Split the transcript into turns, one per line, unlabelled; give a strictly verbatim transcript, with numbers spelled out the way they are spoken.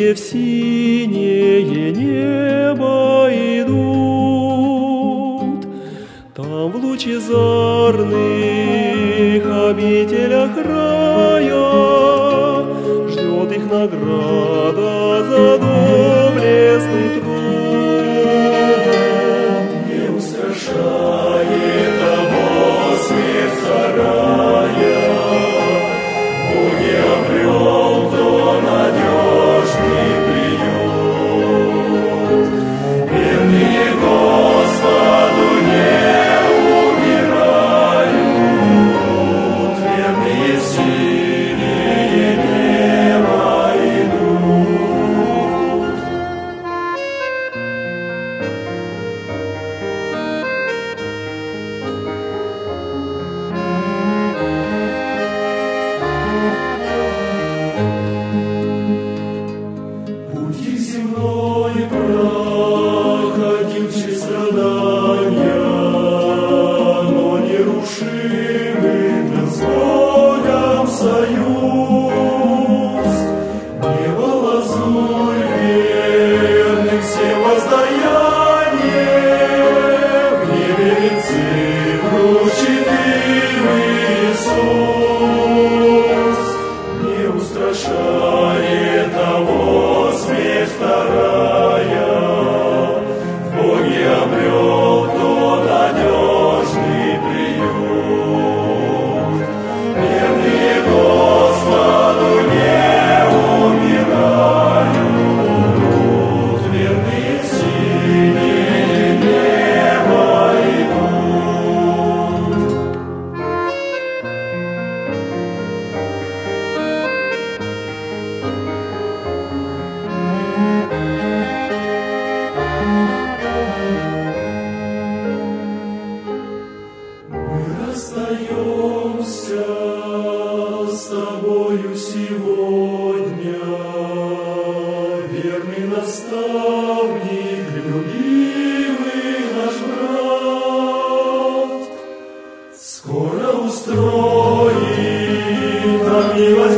верные в синее небо идут. Там в лучезарных обителях рая ждет их награда за доблестный труд. Не устрашает того смерть вторая, Бог не обрел, кто надежный приют. Верные Господу не умирают, верные в синее небо идут. Путь их земной проходил через страдания, но нерушимый был с Богом союз. Небо лазурь верных всем воздаяние, в небе венцы вручит им Иисус. Не устрашает того смерть вторая, в Боге обрел кто надежный приют. Верные Господу не умирают, верные в синее небо идут. Мы расстаемся с тобою сегодня, верный наставник, любимый наш брат. Скоро устроит нам милость